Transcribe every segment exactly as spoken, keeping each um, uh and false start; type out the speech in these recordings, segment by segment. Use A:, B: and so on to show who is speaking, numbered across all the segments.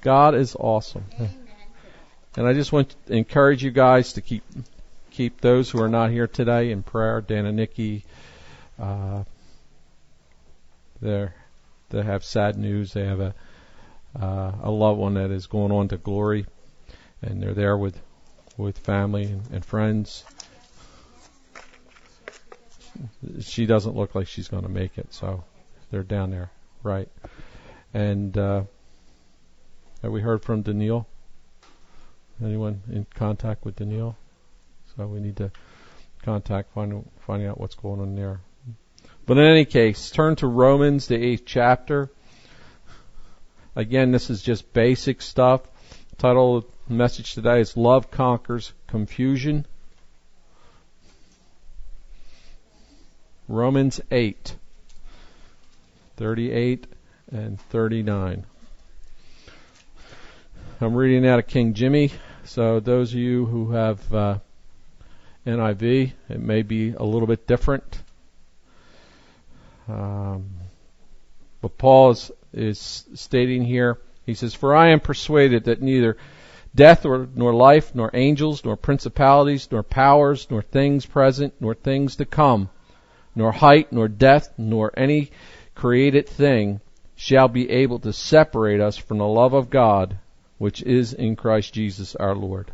A: God is awesome. And I just want to encourage you guys to keep keep those who are not here today in prayer. Dan and Nikki, uh, they're, they have sad news. They have a uh, a loved one that is going on to glory, and they're there with with family and, and friends. She doesn't look like she's going to make it, so they're down there, right? And uh, have we heard from Daniil? Anyone in contact with Daniil? So we need to contact, find, finding out what's going on there. But in any case, turn to Romans, the eighth chapter. Again, this is just basic stuff. The title of the message today is Love Conquers Confusion. Romans eight, thirty-eight and thirty-nine. I'm reading out of King Jimmy, so those of you who have uh, N I V, it may be a little bit different. Um, but Paul is, is stating here, he says, "For I am persuaded that neither death or, nor life, nor angels, nor principalities, nor powers, nor things present, nor things to come, nor height, nor depth, nor any created thing shall be able to separate us from the love of God, which is in Christ Jesus our Lord."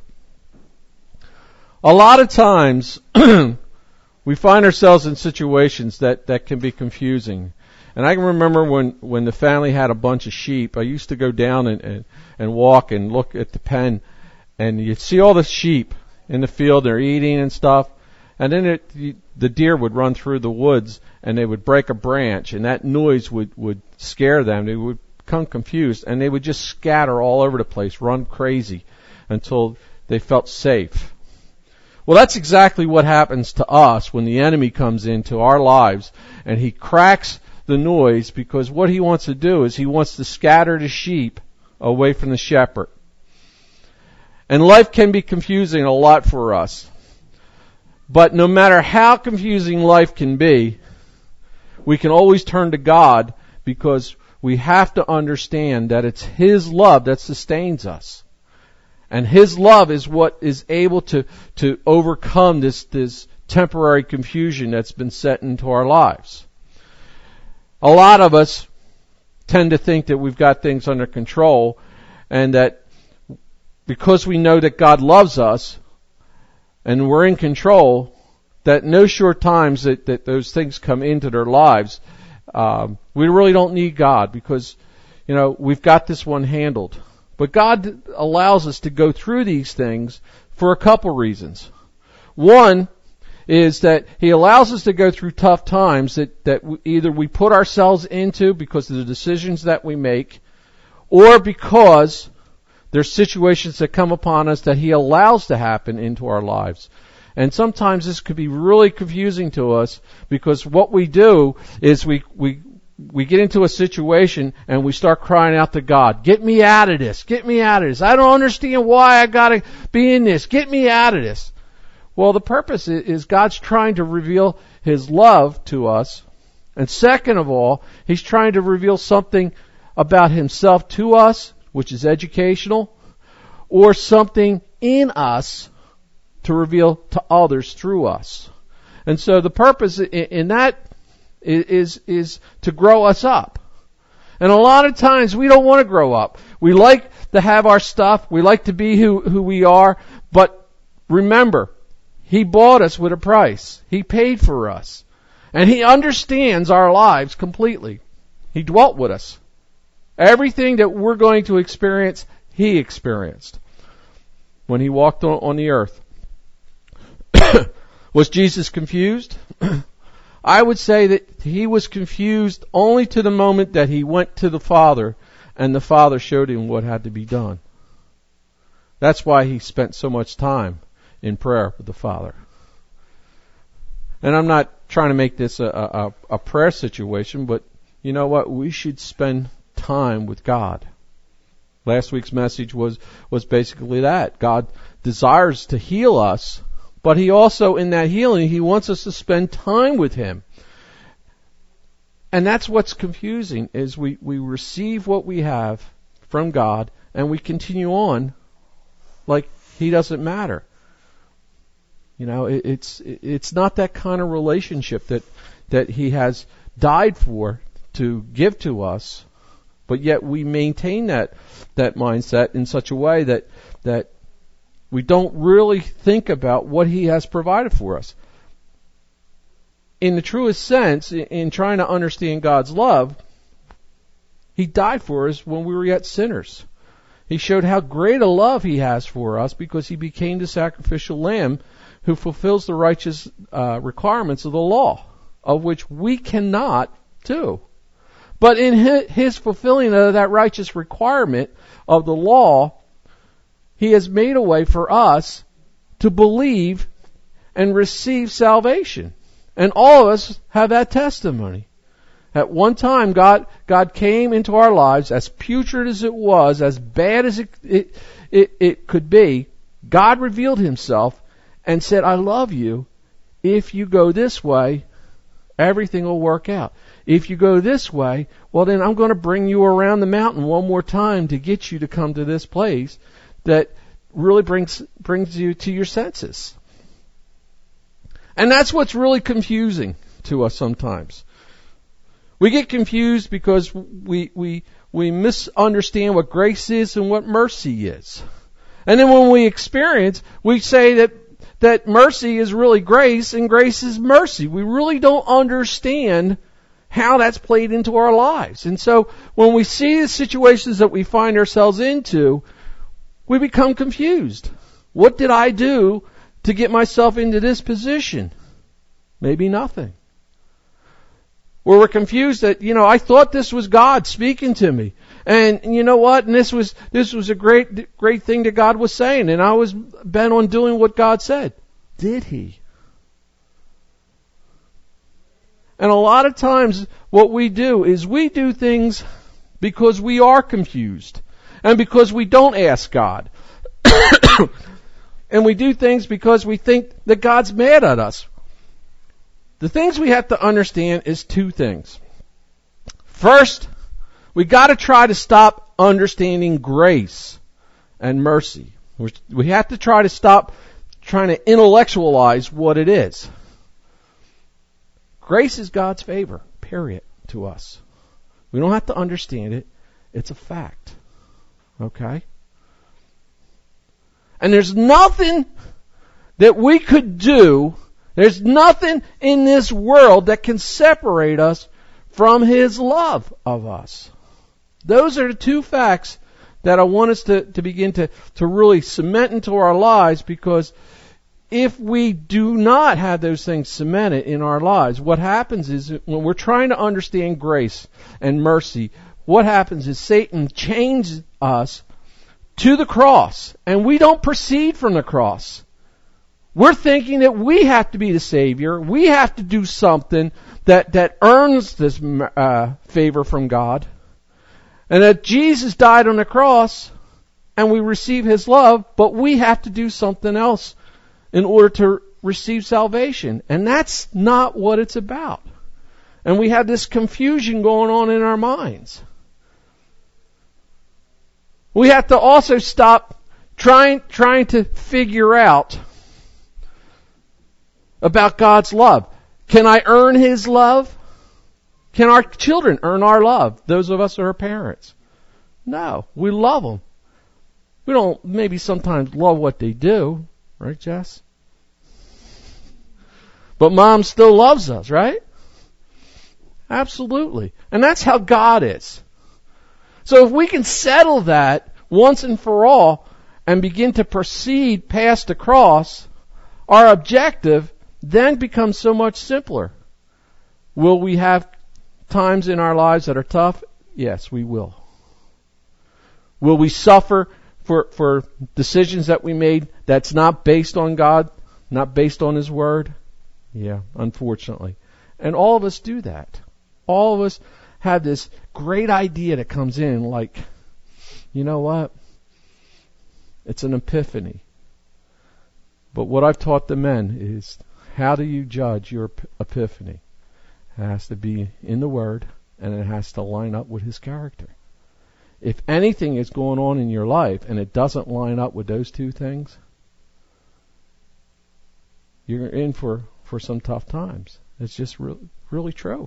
A: A lot of times, we find ourselves in situations that, that can be confusing. And I can remember when, when the family had a bunch of sheep, I used to go down and, and, and walk and look at the pen, and you'd see all the sheep in the field, they're eating and stuff. And then it, the deer would run through the woods, and they would break a branch, and that noise would, would scare them. They would become confused, and they would just scatter all over the place, run crazy, until they felt safe. Well, that's exactly what happens to us when the enemy comes into our lives, and he cracks the noise, because what he wants to do is he wants to scatter the sheep away from the shepherd. And life can be confusing a lot for us. But no matter how confusing life can be, we can always turn to God, because we have to understand that it's His love that sustains us. And His love is what is able to, to overcome this, this temporary confusion that's been set into our lives. A lot of us tend to think that we've got things under control, and that because we know that God loves us, and we're in control, that no short times that, that those things come into their lives, um, we really don't need God, because, you know, we've got this one handled. But God allows us to go through these things for a couple reasons. One is that He allows us to go through tough times that, that either we put ourselves into because of the decisions that we make, or because there's situations that come upon us that He allows to happen into our lives. And sometimes this could be really confusing to us, because what we do is we, we, we get into a situation and we start crying out to God, "Get me out of this, get me out of this. I don't understand why I gotta be in this. Get me out of this." Well, the purpose is God's trying to reveal His love to us. And second of all, He's trying to reveal something about Himself to us, which is educational, or something in us to reveal to others through us. And so the purpose in that is, is to grow us up. And a lot of times we don't want to grow up. We like to have our stuff. We like to be who, who we are. But remember, He bought us with a price. He paid for us. And He understands our lives completely. He dwelt with us. Everything that we're going to experience, He experienced when He walked on, on the earth. Was Jesus confused? I would say that He was confused only to the moment that He went to the Father and the Father showed Him what had to be done. That's why He spent so much time in prayer with the Father. And I'm not trying to make this a, a, a prayer situation, but you know what? We should spend time with God. Last week's message was, was basically that. God desires to heal us, but He also, in that healing, He wants us to spend time with Him. And that's what's confusing, is we, we receive what we have from God, and we continue on like he doesn't matter. You know, it, it's it's not that kind of relationship that that he has died for to give to us, but yet we maintain that that mindset in such a way that that we don't really think about what he has provided for us. In the truest sense, in trying to understand God's love, he died for us when we were yet sinners. He showed how great a love he has for us because he became the sacrificial lamb who fulfills the righteous uh, requirements of the law, of which we cannot do. But in his, his fulfilling of that righteous requirement of the law, he has made a way for us to believe and receive salvation. And all of us have that testimony. At one time, God God came into our lives, as putrid as it was, as bad as it it, it, it could be. God revealed himself and said, I love you. If you go this way, everything will work out. If you go this way, well then I'm going to bring you around the mountain one more time to get you to come to this place that really brings brings you to your senses. And that's what's really confusing to us sometimes. We get confused because we we we misunderstand what grace is and what mercy is. And then when we experience, we say that that mercy is really grace and grace is mercy. We really don't understand how that's played into our lives. And so when we see the situations that we find ourselves into, we become confused. What did I do to get myself into this position? Maybe nothing. Where we're confused that, you know, I thought this was God speaking to me. And you know what? And this was, this was a great, great thing that God was saying. And I was bent on doing what God said. Did He? And a lot of times what we do is we do things because we are confused. And because we don't ask God. And we do things because we think that God's mad at us. The things we have to understand is two things. First, we got to try to stop understanding grace and mercy. We have to try to stop trying to intellectualize what it is. Grace is God's favor, period, to us. We don't have to understand it. It's a fact. Okay? And there's nothing that we could do, there's nothing in this world that can separate us from His love of us. Those are the two facts that I want us to, to begin to, to really cement into our lives, because if we do not have those things cemented in our lives, what happens is when we're trying to understand grace and mercy, what happens is Satan chains us to the cross, and we don't proceed from the cross. We're thinking that we have to be the Savior. We have to do something that, that earns this uh, favor from God. And that Jesus died on the cross, and we receive His love, but we have to do something else in order to receive salvation. And that's not what it's about. And we have this confusion going on in our minds. We have to also stop trying, trying to figure out about God's love. Can I earn His love? Can our children earn our love? Those of us who are parents. No, we love them. We don't maybe sometimes love what they do. Right, Jess? But Mom still loves us, right? Absolutely. And that's how God is. So if we can settle that once and for all and begin to proceed past the cross, our objective then becomes so much simpler. Will we have times in our lives that are tough? Yes, we will. Will we suffer for, for decisions that we made that's not based on God, not based on His Word? Yeah, unfortunately. And all of us do that. All of us have this great idea that comes in like, you know what? It's an epiphany. But what I've taught the men is, how do you judge your epiphany? It has to be in the Word, and it has to line up with His character. If anything is going on in your life and it doesn't line up with those two things, you're in for, for some tough times. It's just really, really true.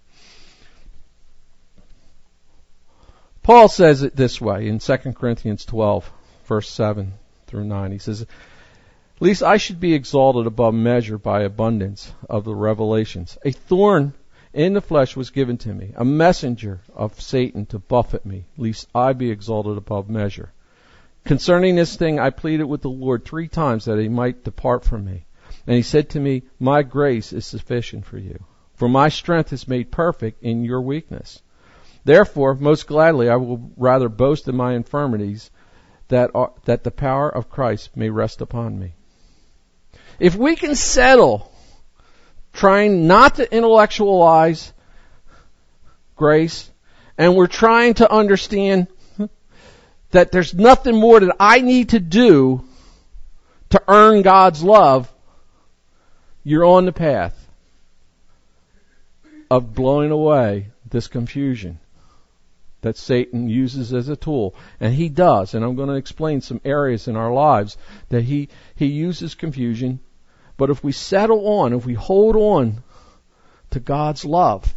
A: Paul says it this way in Second Corinthians twelve, verse seven through nine. He says, "At least I should be exalted above measure by abundance of the revelations. A thorn in the flesh was given to me, a messenger of Satan to buffet me, lest I be exalted above measure. Concerning this thing I pleaded with the Lord three times that he might depart from me. And he said to me, my grace is sufficient for you, for my strength is made perfect in your weakness. Therefore, most gladly I will rather boast in my infirmities, that are, that the power of Christ may rest upon me." If we can settle trying not to intellectualize grace, and we're trying to understand that there's nothing more that I need to do to earn God's love, you're on the path of blowing away this confusion that Satan uses as a tool. And he does, and I'm going to explain some areas in our lives that he, he uses confusion. But if we settle on, if we hold on to God's love,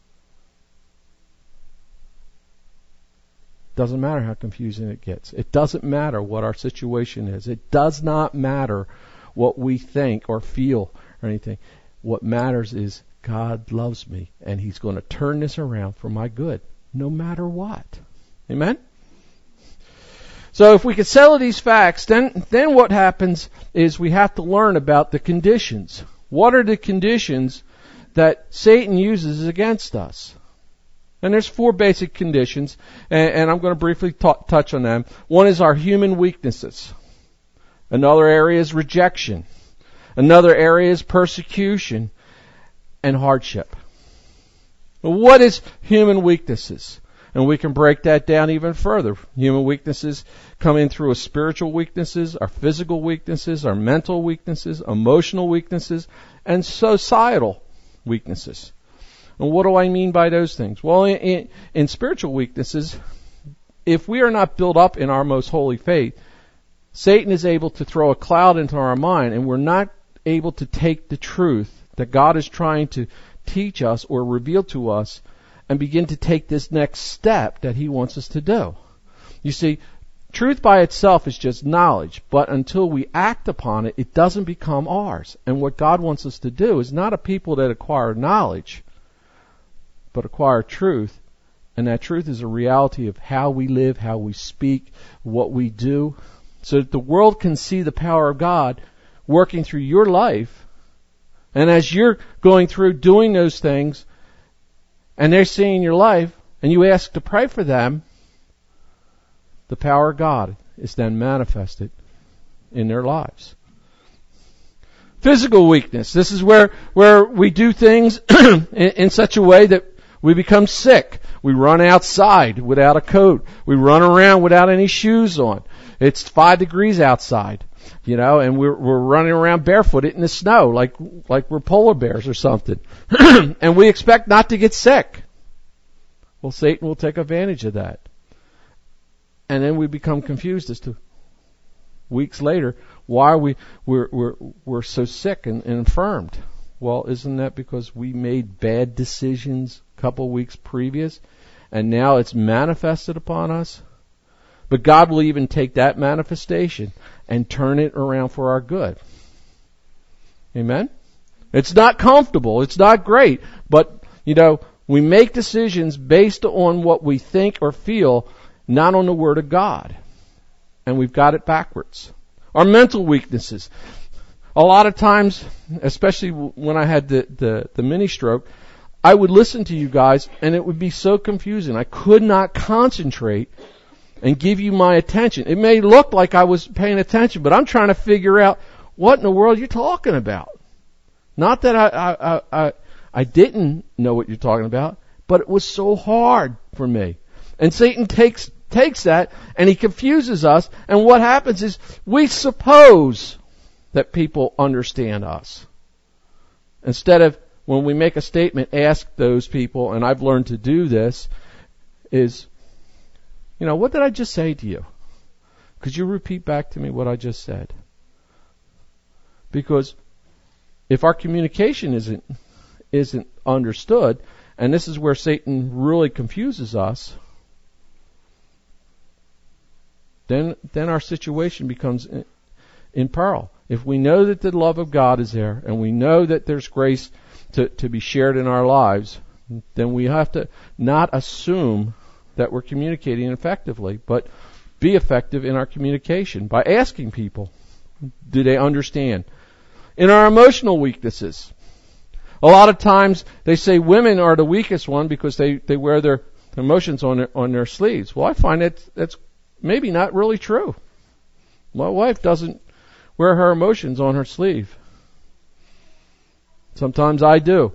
A: doesn't matter how confusing it gets. It doesn't matter what our situation is. It does not matter what we think or feel or anything. What matters is God loves me, and he's going to turn this around for my good, no matter what. Amen? So if we could settle these facts, then, then what happens is we have to learn about the conditions. What are the conditions that Satan uses against us? And there's four basic conditions, and, and I'm going to briefly t- touch on them. One is our human weaknesses. Another area is rejection. Another area is persecution and hardship. What is human weaknesses? And we can break that down even further. Human weaknesses come in through our spiritual weaknesses, our physical weaknesses, our mental weaknesses, emotional weaknesses, and societal weaknesses. And what do I mean by those things? Well, in, in, in spiritual weaknesses, if we are not built up in our most holy faith, Satan is able to throw a cloud into our mind, and we're not able to take the truth that God is trying to teach us or reveal to us and begin to take this next step that he wants us to do. You see, truth by itself is just knowledge, but until we act upon it, it doesn't become ours. And what God wants us to do is not a people that acquire knowledge, but acquire truth. And that truth is a reality of how we live, how we speak, what we do, so that the world can see the power of God working through your life. And as you're going through doing those things, and they're seeing your life, and you ask to pray for them, the power of God is then manifested in their lives. Physical weakness. This is where, where we do things in, in such a way that we become sick. We run outside without a coat. We run around without any shoes on. It's five degrees outside, you know, and we're, we're running around barefooted in the snow like, like we're polar bears or something. And we expect not to get sick. Well, Satan will take advantage of that. And then we become confused as to weeks later, why are we, we're, we're, we're so sick and, and infirmed? Well, isn't that because we made bad decisions a couple weeks previous, and now it's manifested upon us? But God will even take that manifestation and turn it around for our good. Amen? It's not comfortable. It's not great. But, you know, we make decisions based on what we think or feel, not on the Word of God. And we've got it backwards. Our mental weaknesses. A lot of times, especially when I had the, the, the mini stroke, I would listen to you guys and it would be so confusing. I could not concentrate and give you my attention. It may look like I was paying attention, but I'm trying to figure out what in the world you're talking about. Not that I, I, I, I didn't know what you're talking about, but it was so hard for me. And Satan takes, takes that and he confuses us. And what happens is we suppose that people understand us. Instead of, when we make a statement, ask those people, and I've learned to do this, is You know, what did I just say to you? Could you repeat back to me what I just said? Because if our communication isn't isn't understood, and this is where Satan really confuses us, then then our situation becomes in, in peril. If we know that the love of God is there, and we know that there's grace to, to be shared in our lives, then we have to not assume that we're communicating effectively, but be effective in our communication by asking people, do they understand? In our emotional weaknesses, a lot of times they say women are the weakest one because they, they wear their emotions on their, on their sleeves. Well, I find that that's maybe not really true. My wife doesn't wear her emotions on her sleeve. Sometimes I do.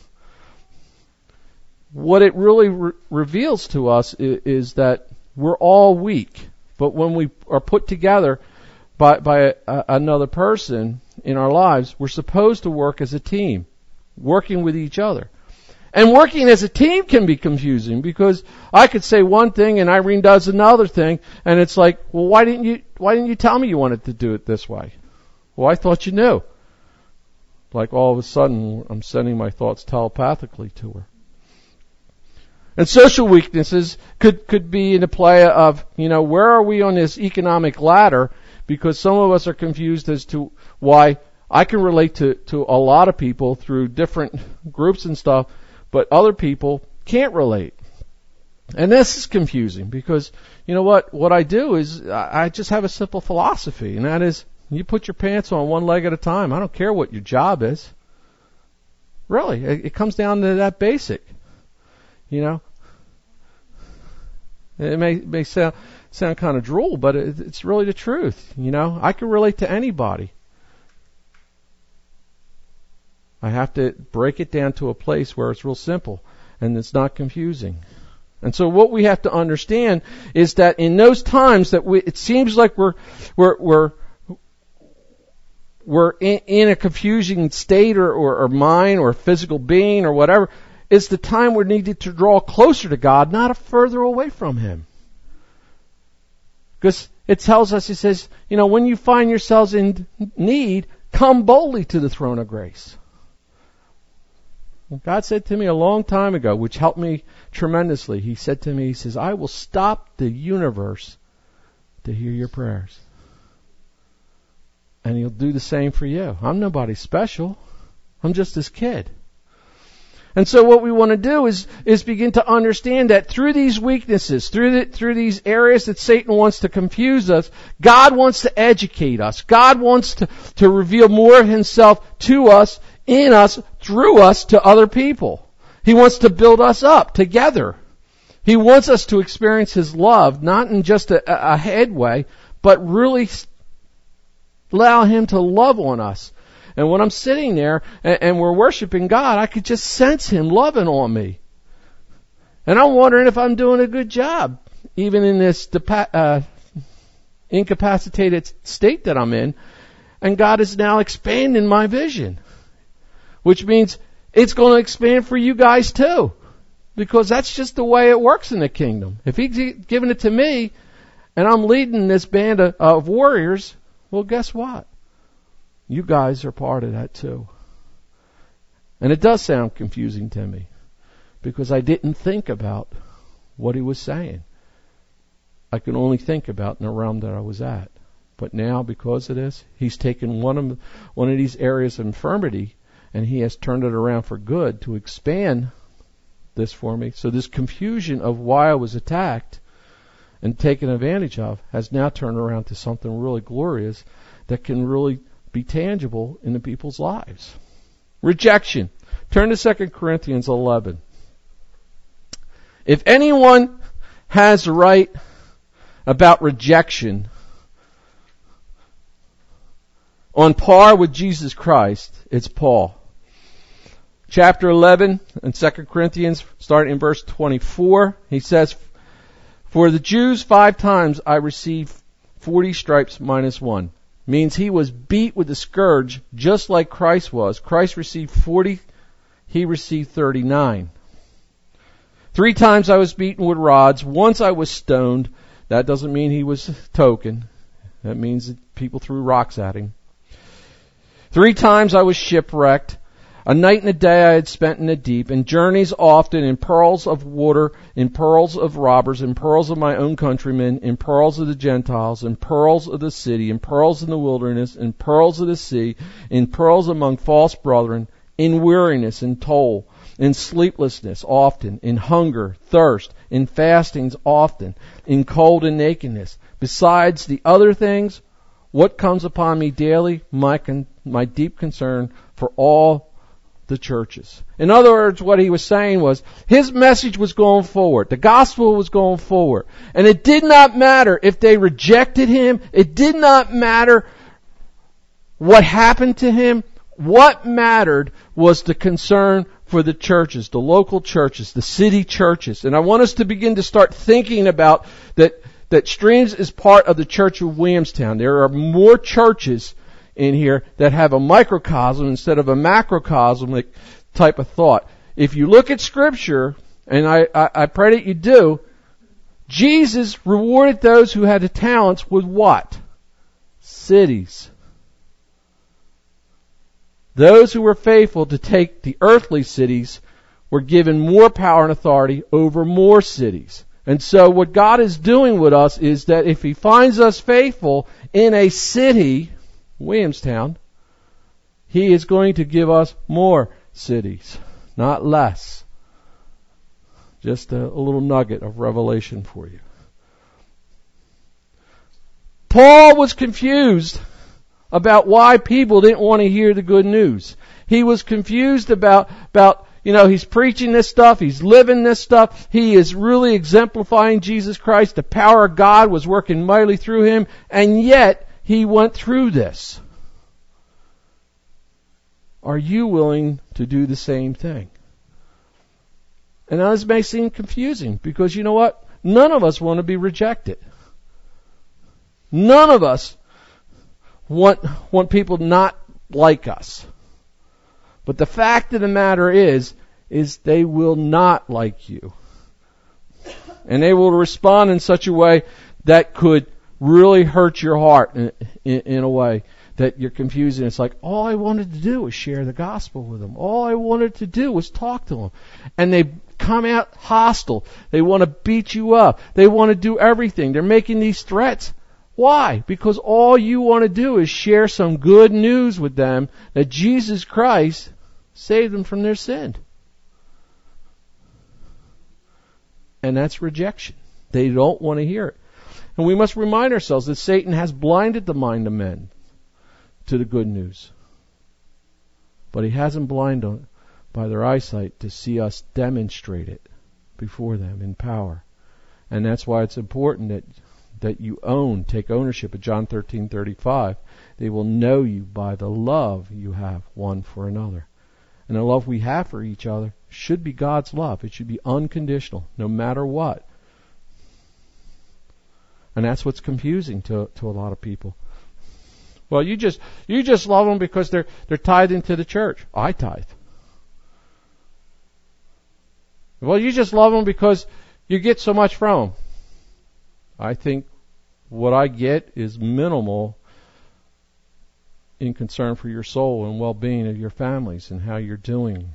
A: What it really re- reveals to us is, is that we're all weak, but when we are put together by, by a, another person in our lives, we're supposed to work as a team, working with each other. And working as a team can be confusing because I could say one thing and Irene does another thing, and it's like, well, why didn't you, why didn't you tell me you wanted to do it this way? Well, I thought you knew. Like all of a sudden, I'm sending my thoughts telepathically to her. And social weaknesses could, could be in the play of, you know, where are we on this economic ladder? Because some of us are confused as to why I can relate to, to a lot of people through different groups and stuff, but other people can't relate. And this is confusing because, you know what, what I do is I just have a simple philosophy, and that is you put your pants on one leg at a time. I don't care what your job is. Really, it, it comes down to that basic. You know, it may may sound sound kind of droll, but it, it's really the truth. You know, I can relate to anybody. I have to break it down to a place where it's real simple and it's not confusing. And so what we have to understand is that in those times that we, it seems like we're we're we're we're in, in a confusing state or, or, or mind or physical being or whatever, is the time we're needed to draw closer to God, not further away from Him. Because it tells us, it says, you know, when you find yourselves in need, come boldly to the throne of grace. God said to me a long time ago, which helped me tremendously. He said to me, He says, I will stop the universe to hear your prayers. And He'll do the same for you. I'm nobody special. I'm just this kid. And so what we want to do is, is begin to understand that through these weaknesses, through the, through these areas that Satan wants to confuse us, God wants to educate us. God wants to, to reveal more of Himself to us, in us, through us to other people. He wants to build us up together. He wants us to experience His love, not in just a, a headway, but really allow Him to love on us. And when I'm sitting there and, and we're worshiping God, I could just sense Him loving on me. And I'm wondering if I'm doing a good job, even in this depa- uh, incapacitated state that I'm in. And God is now expanding my vision, which means it's going to expand for you guys too, because that's just the way it works in the kingdom. If He's given it to me and I'm leading this band of, of warriors, well, guess what? You guys are part of that too. And it does sound confusing to me because I didn't think about what He was saying. I could only think about in the realm that I was at. But now, because of this, He's taken one of one of these areas of infirmity and He has turned it around for good to expand this for me. So this confusion of why I was attacked and taken advantage of has now turned around to something really glorious that can really be tangible in the people's lives. Rejection. Turn to Second Corinthians eleven. If anyone has a right about rejection on par with Jesus Christ, it's Paul. Chapter eleven in Second Corinthians, starting in verse twenty-four, he says, For the Jews five times I received forty stripes minus one. Means he was beat with a scourge just like Christ was. Christ received forty, he received thirty-nine. Three times I was beaten with rods. Once I was stoned. That doesn't mean he was token. That means that people threw rocks at him. Three times I was shipwrecked. A night and a day I had spent in the deep, in journeys often, in pearls of water, in pearls of robbers, in pearls of my own countrymen, in pearls of the Gentiles, in pearls of the city, in pearls in the wilderness, in pearls of the sea, in pearls among false brethren, in weariness and toil, in sleeplessness often, in hunger, thirst, in fastings often, in cold and nakedness. Besides the other things, what comes upon me daily? My con- my deep concern for all the churches. In other words, what he was saying was, his message was going forward. The gospel was going forward. And it did not matter if they rejected him. It did not matter what happened to him. What mattered was the concern for the churches, the local churches, the city churches. And I want us to begin to start thinking about that, that Streams is part of the Church of Williamstown. There are more churches in here that have a microcosm instead of a macrocosmic type of thought. If you look at Scripture, and I, I, I pray that you do, Jesus rewarded those who had the talents with what? Cities. Those who were faithful to take the earthly cities were given more power and authority over more cities. And so what God is doing with us is that if He finds us faithful in a city, Williamstown, He is going to give us more cities, not less. Just a, a little nugget of revelation for you. Paul was confused about why people didn't want to hear the good news. He was confused about, about, you know, he's preaching this stuff, he's living this stuff, he is really exemplifying Jesus Christ, the power of God was working mightily through him, and yet he went through this. Are you willing to do the same thing? And now this may seem confusing, because you know what? None of us want to be rejected. None of us want, want people not like us. But the fact of the matter is, is they will not like you. And they will respond in such a way that could really hurt your heart in, in, in a way that you're confused. And it's like, all I wanted to do was share the gospel with them. All I wanted to do was talk to them. And they come out hostile. They want to beat you up. They want to do everything. They're making these threats. Why? Because all you want to do is share some good news with them that Jesus Christ saved them from their sin. And that's rejection. They don't want to hear it. And we must remind ourselves that Satan has blinded the mind of men to the good news. But he hasn't blinded them by their eyesight to see us demonstrate it before them in power. And that's why it's important that that you own, take ownership of John thirteen thirty-five. They will know you by the love you have one for another. And the love we have for each other should be God's love. It should be unconditional, no matter what. And that's what's confusing to to a lot of people. Well, you just you just love them because they're they're tied into the church. I tithe. Well, you just love them because you get so much from them. I think what I get is minimal in concern for your soul and well-being of your families and how you're doing.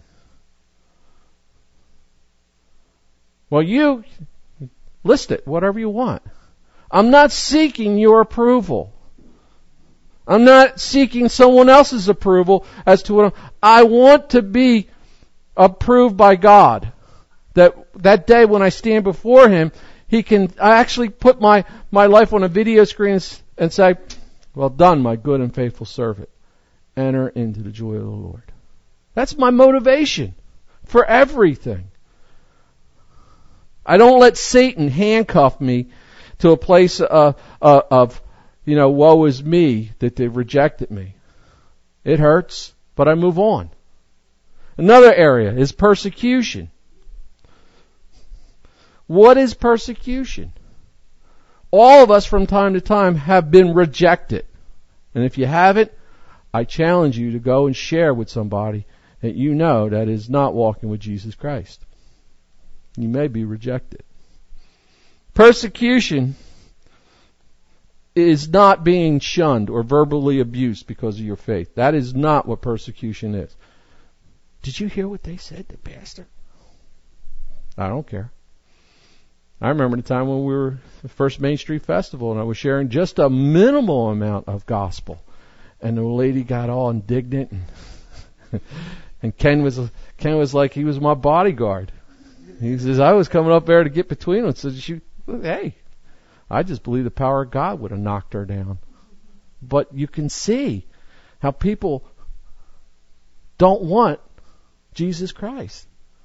A: Well, you list it, whatever you want. I'm not seeking your approval. I'm not seeking someone else's approval as to what I'm, I want to be approved by God. That that day when I stand before Him, He can I actually put my, my life on a video screen and say, well done, my good and faithful servant. Enter into the joy of the Lord. That's my motivation for everything. I don't let Satan handcuff me to a place uh, uh, of, you know, woe is me that they've rejected me. It hurts, but I move on. Another area is persecution. What is persecution? All of us from time to time have been rejected. And if you haven't, I challenge you to go and share with somebody that you know that is not walking with Jesus Christ. You may be rejected. Persecution is not being shunned or verbally abused because of your faith. That is not what persecution is. Did you hear what they said to Pastor? I don't care. I remember the time when we were at the first Main Street Festival and I was sharing just a minimal amount of gospel. And the lady got all indignant and, and Ken was Ken was like he was my bodyguard. He says, I was coming up there to get between them. So she, hey, I just believe the power of God would have knocked her down. But you can see how people don't want Jesus Christ.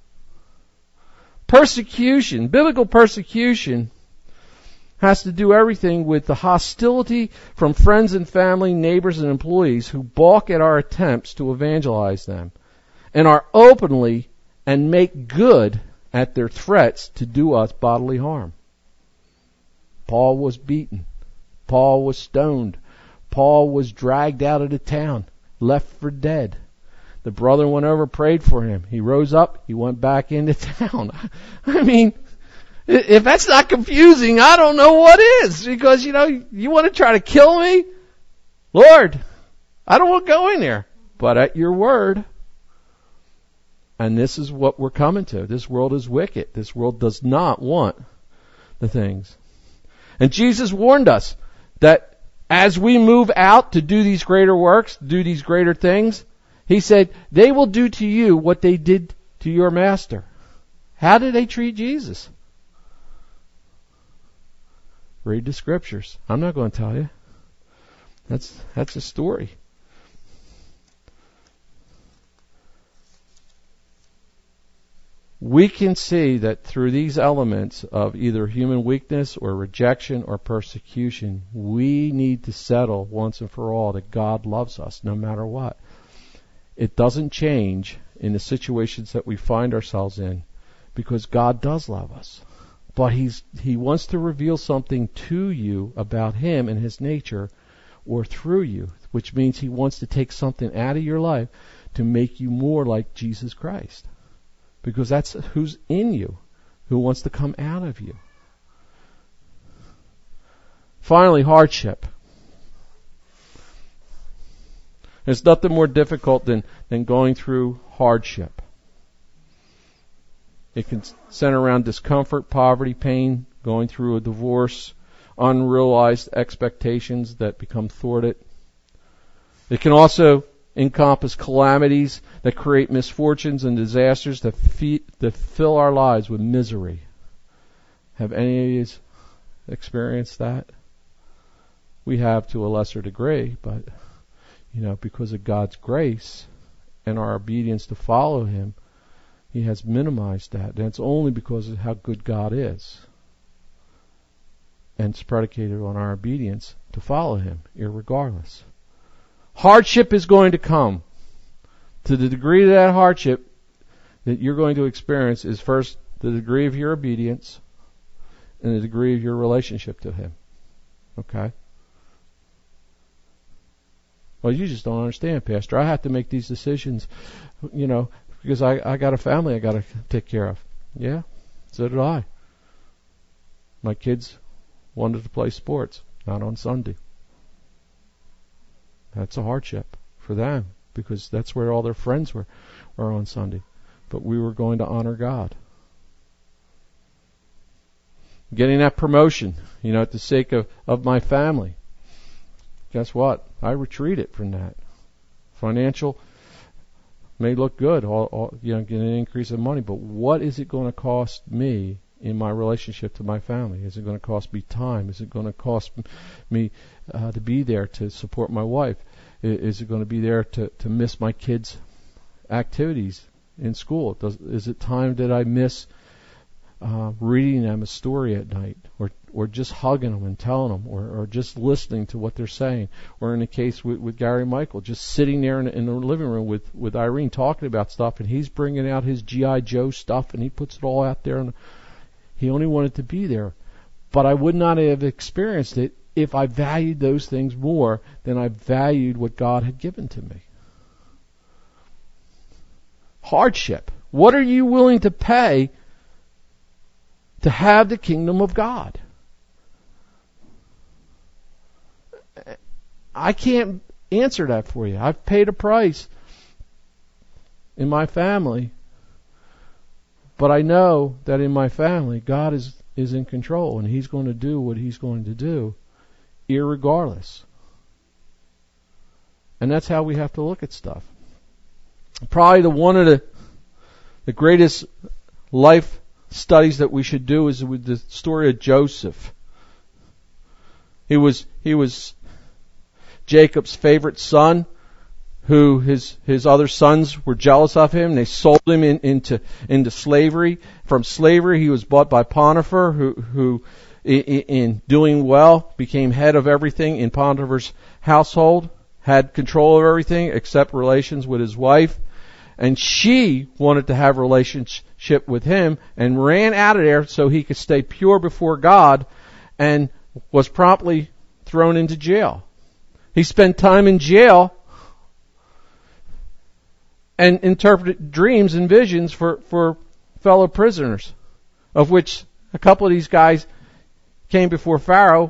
A: Persecution, biblical persecution, has to do everything with the hostility from friends and family, neighbors and employees who balk at our attempts to evangelize them and are openly and make good at their threats to do us bodily harm. Paul was beaten. Paul was stoned. Paul was dragged out of the town, left for dead. The brother went over, prayed for him. He rose up. He went back into town. I mean, if that's not confusing, I don't know what is. Because, you know, you want to try to kill me? Lord, I don't want to go in there. But at your word. And this is what we're coming to. This world is wicked. This world does not want the things. And Jesus warned us that as we move out to do these greater works, do these greater things, He said, they will do to you what they did to your master. How did they treat Jesus? Read the scriptures. I'm not going to tell you. That's, that's a story. We can see that through these elements of either human weakness or rejection or persecution, we need to settle once and for all that God loves us no matter what. It doesn't change in the situations that we find ourselves in because God does love us. But he's, He wants to reveal something to you about Him and His nature or through you, which means He wants to take something out of your life to make you more like Jesus Christ. Because that's who's in you, who wants to come out of you. Finally, hardship. There's nothing more difficult than, than going through hardship. It can center around discomfort, poverty, pain, going through a divorce, unrealized expectations that become thwarted. It can also encompass calamities that create misfortunes and disasters that, fe- that fill our lives with misery. Have any of you experienced that? We have to a lesser degree, but you know, because of God's grace and our obedience to follow Him, He has minimized that. And it's only because of how good God is. And it's predicated on our obedience to follow Him, irregardless. Hardship is going to come. To the degree of that hardship that you're going to experience is first the degree of your obedience and the degree of your relationship to Him. Okay? Well, you just don't understand, Pastor. I have to make these decisions, you know, because I, I got a family I got to take care of. Yeah, so did I. My kids wanted to play sports, not on Sunday. That's a hardship for them because that's where all their friends were, were on Sunday. But we were going to honor God. Getting that promotion, you know, at the sake of, of my family. Guess what? I retreated from that. Financial may look good, all, all, you know, get an increase in money, but what is it going to cost me in my relationship to my family? Is it going to cost me time? Is it going to cost me uh, to be there to support my wife? Is it going to be there to, to miss my kids' activities in school? Does, is it time that I miss uh, reading them a story at night, or or just hugging them and telling them, or, or just listening to what they're saying, or in the case with, with Gary Michael, just sitting there in, in the living room with, with Irene talking about stuff, and he's bringing out his G I Joe stuff, and he puts it all out there, and he only wanted to be there. But I would not have experienced it if I valued those things more than I valued what God had given to me. Hardship. What are you willing to pay to have the kingdom of God? I can't answer that for you. I've paid a price in my family, but I know that in my family, God is, is in control, and He's going to do what He's going to do, irregardless. And that's how we have to look at stuff. Probably the one of the the greatest life studies that we should do is with the story of Joseph. He was he was Jacob's favorite son, who his his other sons were jealous of him. They sold him in, into into slavery. From slavery, he was bought by Potiphar, who who in, in doing well became head of everything in Potiphar's household, had control of everything except relations with his wife. And she wanted to have a relationship with him and ran out of there so he could stay pure before God, and was promptly thrown into jail. He spent time in jail and interpreted dreams and visions for, for fellow prisoners, of which a couple of these guys came before Pharaoh.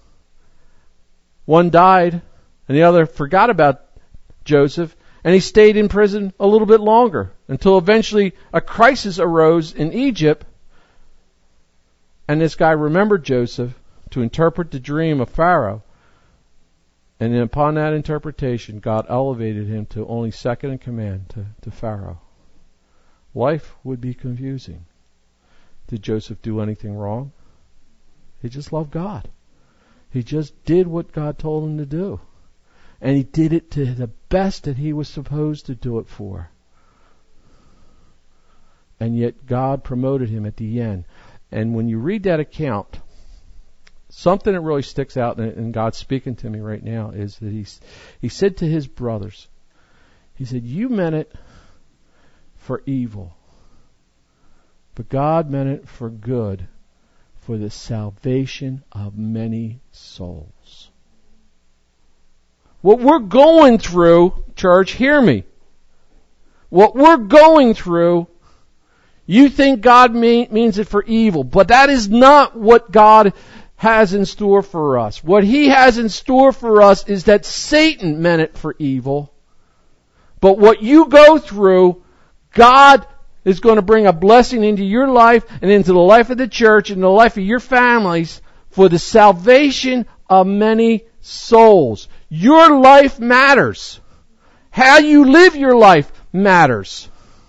A: One died, and the other forgot about Joseph, and he stayed in prison a little bit longer, until eventually a crisis arose in Egypt, and this guy remembered Joseph to interpret the dream of Pharaoh. And then upon that interpretation, God elevated him to only second in command to, to Pharaoh. Life would be confusing. Did Joseph do anything wrong? He just loved God. He just did what God told him to do. And he did it to the best that he was supposed to do it for. And yet God promoted him at the end. And when you read that account, something that really sticks out, and God's speaking to me right now, is that he, he said to his brothers, he said, you meant it for evil, but God meant it for good, for the salvation of many souls. What we're going through, church, hear me. What we're going through, you think God mean, means it for evil, but that is not what God has in store for us. What He has in store for us is that Satan meant it for evil, but what you go through, God is going to bring a blessing into your life and into the life of the church and the life of your families for the salvation of many souls. Your life matters. How you live your life matters.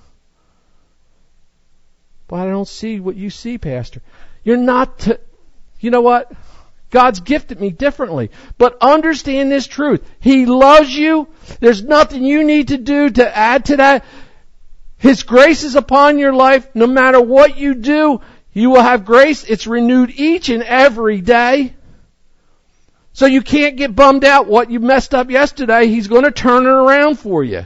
A: But I don't see what you see, Pastor. You're not to, you know what? God's gifted me differently. But understand this truth. He loves you. There's nothing you need to do to add to that. His grace is upon your life. No matter what you do, you will have grace. It's renewed each and every day. So you can't get bummed out what you messed up yesterday. He's going to turn it around for you.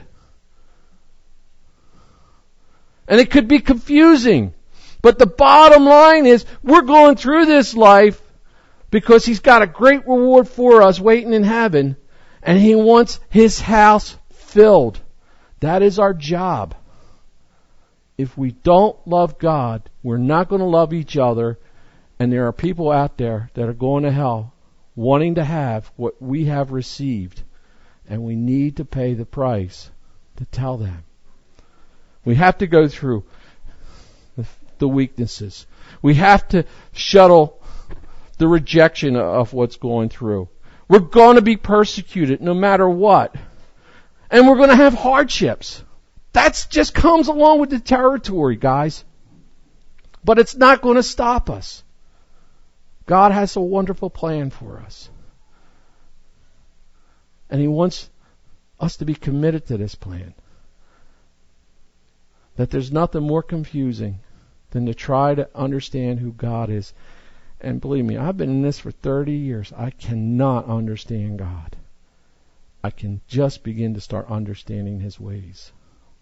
A: And it could be confusing. But the bottom line is, we're going through this life because He's got a great reward for us waiting in heaven. And He wants His house filled. That is our job. If we don't love God, we're not going to love each other. And there are people out there that are going to hell wanting to have what we have received. And we need to pay the price to tell them. We have to go through the, the weaknesses. We have to shuttle the rejection of what's going through. We're going to be persecuted no matter what. And we're going to have hardships. That just comes along with the territory, guys. But it's not going to stop us. God has a wonderful plan for us. And He wants us to be committed to this plan. That there's nothing more confusing than to try to understand who God is. And believe me, I've been in this for thirty years. I cannot understand God. I can just begin to start understanding His ways.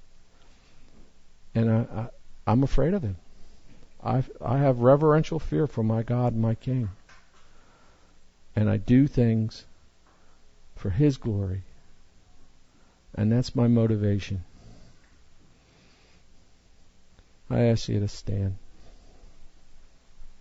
A: And I, I, I'm afraid of Him. I I have reverential fear for my God and my King. And I do things for His glory. And that's my motivation. I ask you to stand.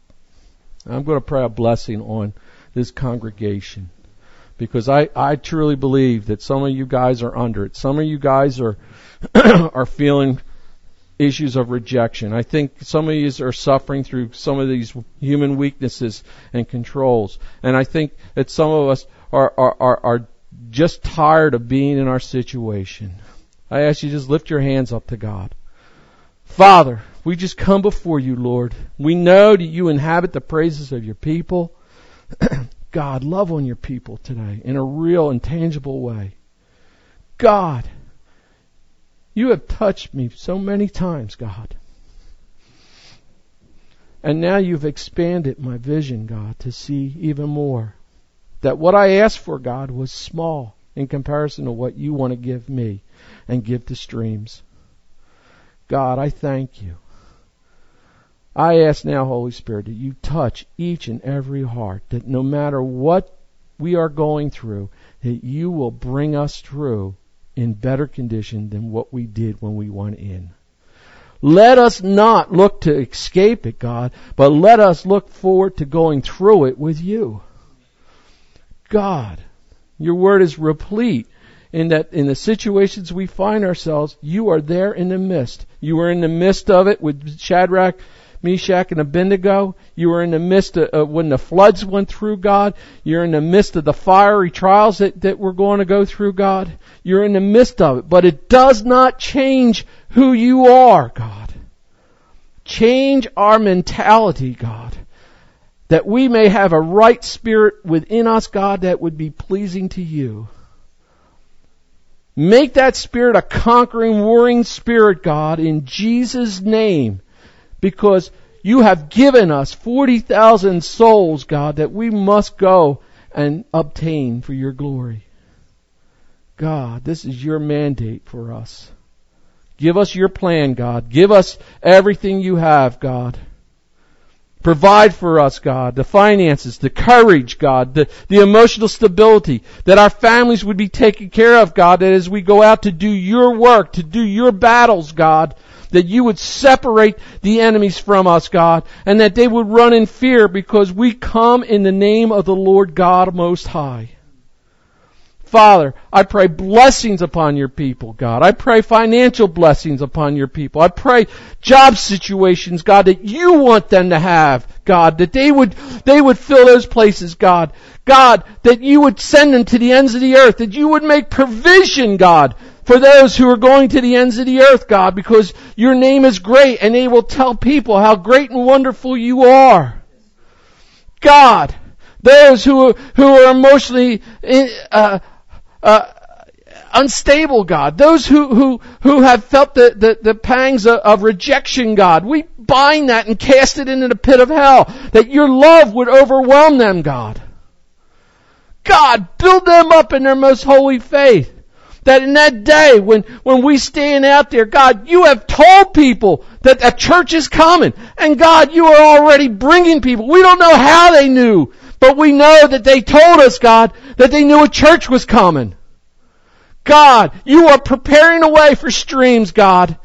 A: I'm going to pray a blessing on this congregation, because I, I truly believe that some of you guys are under it. Some of you guys are are feeling issues of rejection. I think some of you are suffering through some of these human weaknesses and controls. And I think that some of us are, are, are, are just tired of being in our situation. I ask you, just lift your hands up to God. Father, we just come before you, Lord. We know that you inhabit the praises of your people. God, love on your people today in a real and tangible way. God, you have touched me so many times, God. And now you've expanded my vision, God, to see even more. That what I asked for, God, was small in comparison to what you want to give me and give to Streams. God, I thank you. I ask now, Holy Spirit, that you touch each and every heart, that no matter what we are going through, that you will bring us through in better condition than what we did when we went in. Let us not look to escape it, God, but let us look forward to going through it with you. God, your word is replete in that in the situations we find ourselves, you are there in the midst. You were in the midst of it with Shadrach, Meshach, and Abednego. You were in the midst of uh, when the floods went through, God. You're in the midst of the fiery trials that, that we're going to go through, God. You're in the midst of it. But it does not change who you are, God. Change our mentality, God. That we may have a right spirit within us, God, that would be pleasing to you. Make that spirit a conquering, warring spirit, God, in Jesus' name. Because you have given us forty thousand souls, God, that we must go and obtain for your glory. God, this is your mandate for us. Give us your plan, God. Give us everything you have, God. Provide for us, God, the finances, the courage, God, the, the emotional stability, that our families would be taken care of, God, that as we go out to do your work, to do your battles, God, that you would separate the enemies from us, God, and that they would run in fear because we come in the name of the Lord God Most High. Father, I pray blessings upon your people, God. I pray financial blessings upon your people. I pray job situations, God, that you want them to have, God, that they would, they would fill those places, God. God, that you would send them to the ends of the earth, that you would make provision, God, for those who are going to the ends of the earth, God, because your name is great and they will tell people how great and wonderful you are. God, those who, who are emotionally, uh, Uh, unstable, God. Those who, who, who have felt the, the, the pangs of, of rejection, God. We bind that and cast it into the pit of hell. That your love would overwhelm them, God. God, build them up in their most holy faith. That in that day when, when we stand out there, God, you have told people that a church is coming. And God, you are already bringing people. We don't know how they knew. But we know that they told us, God, that they knew a church was coming. God, you are preparing a way for Streams, God.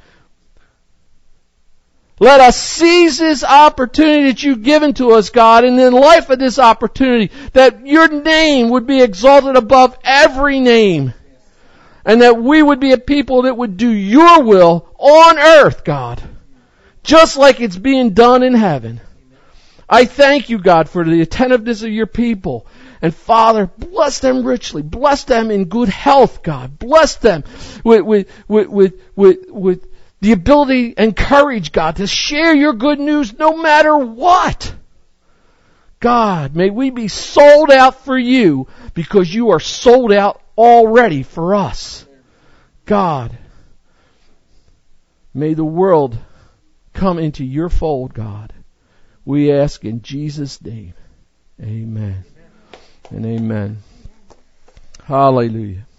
A: Let us seize this opportunity that you've given to us, God, and in life of this opportunity, that your name would be exalted above every name. And that we would be a people that would do your will on earth, God. Just like it's being done in heaven. I thank you, God, for the attentiveness of your people. And Father, bless them richly. Bless them in good health, God. Bless them with, with, with, with, with, with the ability and courage, God, to share your good news no matter what. God, may we be sold out for you because you are sold out already for us. God, may the world come into your fold, God. We ask in Jesus' name. Amen. And amen. Hallelujah.